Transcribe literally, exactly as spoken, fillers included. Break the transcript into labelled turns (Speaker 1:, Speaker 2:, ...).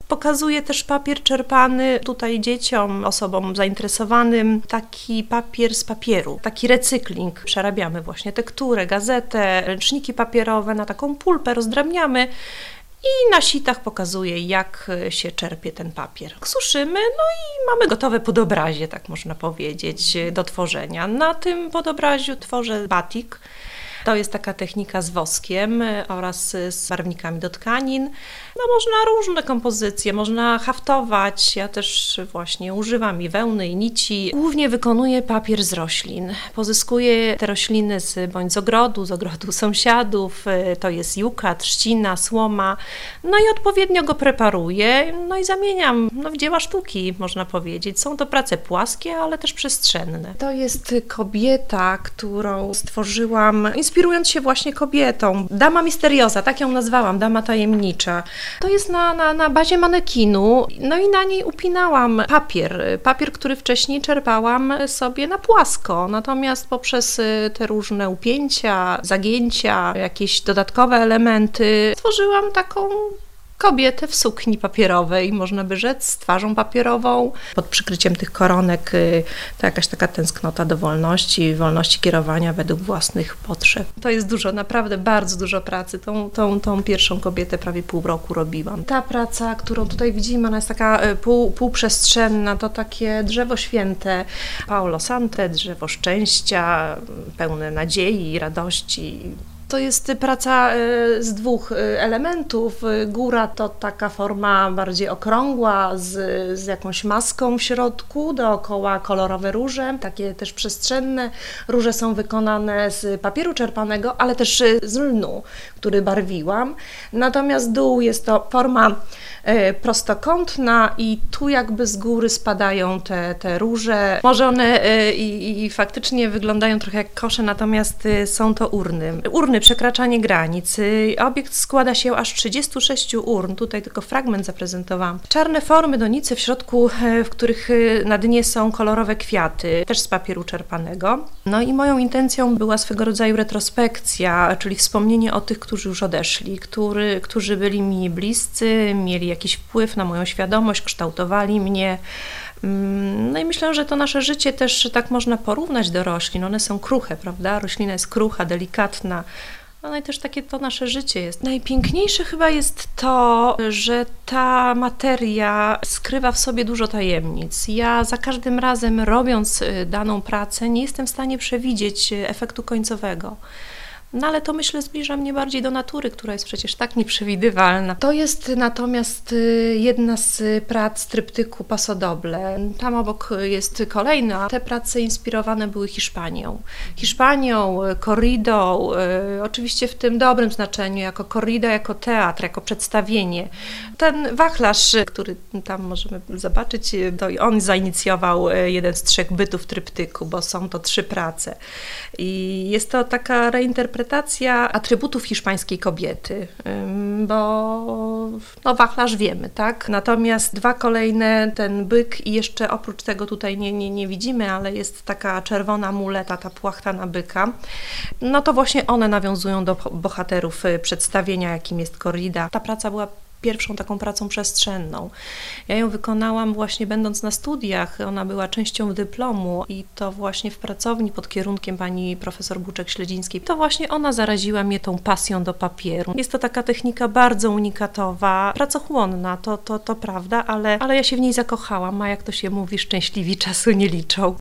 Speaker 1: Pokazuję też papier czerpany tutaj dzieciom, osobom zainteresowanym, taki papier z papieru, taki recykling. Przerabiamy właśnie tekturę, gazetę, ręczniki papierowe na taką pulpę, rozdrabniamy i na sitach pokazuję, jak się czerpie ten papier. Suszymy, no i mamy gotowe podobrazie, tak można powiedzieć, do tworzenia. Na tym podobraziu tworzę batik. To jest taka technika z woskiem oraz z barwnikami do tkanin. No można różne kompozycje, można haftować. Ja też właśnie używam i wełny, i nici. Głównie wykonuję papier z roślin. Pozyskuję te rośliny z, bądź z ogrodu, z ogrodu sąsiadów. To jest juka, trzcina, słoma. No i odpowiednio go preparuję, no i zamieniam no, w dzieła sztuki, można powiedzieć. Są to prace płaskie, ale też przestrzenne. To jest kobieta, którą stworzyłam inspirując się właśnie kobietą. Dama misteriosa, tak ją nazwałam, dama tajemnicza. To jest na, na, na bazie manekinu, no i na niej upinałam papier. Papier, który wcześniej czerpałam sobie na płasko, natomiast poprzez te różne upięcia, zagięcia, jakieś dodatkowe elementy stworzyłam taką kobietę w sukni papierowej, można by rzec, z twarzą papierową. Pod przykryciem tych koronek to jakaś taka tęsknota do wolności, wolności kierowania według własnych potrzeb. To jest dużo, naprawdę bardzo dużo pracy. Tą, tą, tą pierwszą kobietę prawie pół roku robiłam. Ta praca, którą tutaj widzimy, ona jest taka pół, półprzestrzenna, to takie drzewo święte, Paolo Sante, drzewo szczęścia, pełne nadziei i radości. To jest praca z dwóch elementów. Góra to taka forma bardziej okrągła, z, z jakąś maską w środku, dookoła kolorowe róże, takie też przestrzenne. Róże są wykonane z papieru czerpanego, ale też z lnu, który barwiłam. Natomiast dół jest to forma prostokątna i tu jakby z góry spadają te, te róże. Może one i, i faktycznie wyglądają trochę jak kosze, natomiast są to urny. Urny, przekraczanie granic. Obiekt składa się aż z trzydziestu sześciu urn, tutaj tylko fragment zaprezentowałam. Czarne formy, donice w środku, w których na dnie są kolorowe kwiaty, też z papieru czerpanego. No i moją intencją była swego rodzaju retrospekcja, czyli wspomnienie o tych, którzy już odeszli, który, którzy byli mi bliscy, mieli jakiś wpływ na moją świadomość, kształtowali mnie. No i myślę, że to nasze życie też tak można porównać do roślin. One są kruche, prawda? Roślina jest krucha, delikatna. No i też takie to nasze życie jest. Najpiękniejsze chyba jest to, że ta materia skrywa w sobie dużo tajemnic. Ja za każdym razem, robiąc daną pracę, nie jestem w stanie przewidzieć efektu końcowego. No ale to, myślę, zbliża mnie bardziej do natury, która jest przecież tak nieprzewidywalna. To jest natomiast jedna z prac tryptyku Paso Doble. Tam obok jest kolejna. Te prace inspirowane były Hiszpanią. Hiszpanią, korridą, oczywiście w tym dobrym znaczeniu, jako korrida, jako teatr, jako przedstawienie. Ten wachlarz, który tam możemy zobaczyć, to on zainicjował jeden z trzech bytów tryptyku, bo są to trzy prace. I jest to taka reinterpretacja atrybutów hiszpańskiej kobiety, bo no, wachlarz wiemy, tak? Natomiast dwa kolejne, ten byk i jeszcze oprócz tego tutaj nie, nie, nie widzimy, ale jest taka czerwona muleta, ta płachta na byka, no to właśnie one nawiązują do bohaterów przedstawienia, jakim jest korrida. Ta praca była pierwszą taką pracą przestrzenną. Ja ją wykonałam właśnie będąc na studiach, ona była częścią dyplomu i to właśnie w pracowni pod kierunkiem pani profesor Buczek-Śledzińskiej. To właśnie ona zaraziła mnie tą pasją do papieru. Jest to taka technika bardzo unikatowa, pracochłonna, to, to, to prawda, ale, ale ja się w niej zakochałam, a jak to się mówi, szczęśliwi czasu nie liczą.